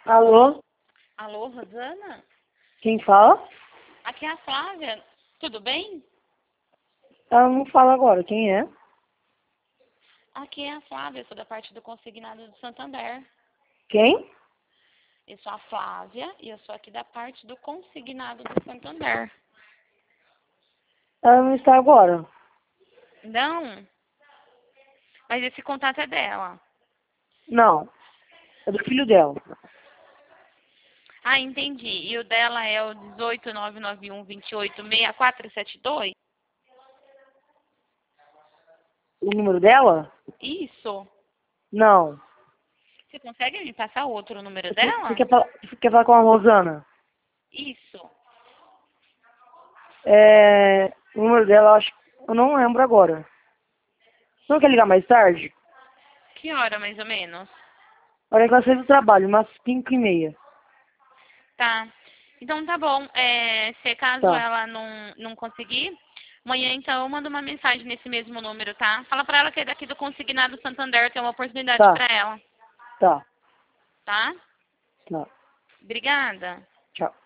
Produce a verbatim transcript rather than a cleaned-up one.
Alô? Alô, Rosana? Quem fala? Aqui é a Flávia. Tudo bem? Ela não fala agora. Quem é? Aqui é a Flávia, eu sou da parte do Consignado do Santander. Quem? Eu sou a Flávia e eu sou aqui da parte do Consignado do Santander. Ela não está agora. Não? Mas esse contato é dela. Não. É do filho dela. Ah, entendi. E o dela é o dezoito nove nove um vinte e oito seis quatro sete dois? O número dela? Isso. Não. Você consegue me passar outro número Você, você dela? quer falar, você quer falar com a Rosana? Isso. É, o número dela, eu acho, eu não lembro agora. Você não quer ligar mais tarde? Que hora, mais ou menos? Olha que ela saiu do trabalho, umas cinco e meia. Tá. Então tá bom. É, se caso Tá, ela não, não conseguir, amanhã então eu mando uma mensagem nesse mesmo número, tá? Fala pra ela que é daqui do Consignado Santander, tem uma oportunidade tá, pra ela, tá, tá? tá. Obrigada. Tchau.